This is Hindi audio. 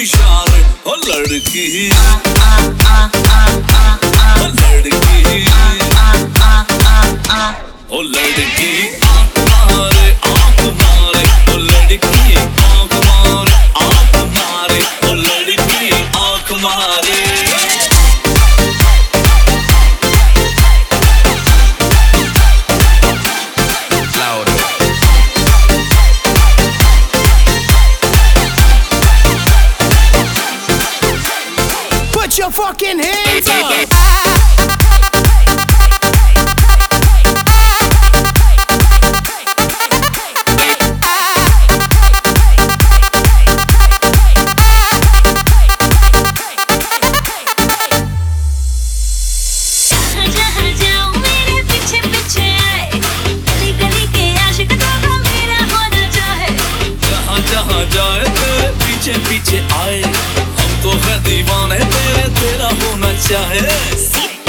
इशारे हो लड़की हो लड़की ओ लड़की आँख मारे ओ लड़की आँख मारे ओ लड़की आँख मारे Put your fucking hands up! जहाँ जाए तेरे पीछे पीछे आए हम तो है दीवाने तेरे तेरा होना चाहे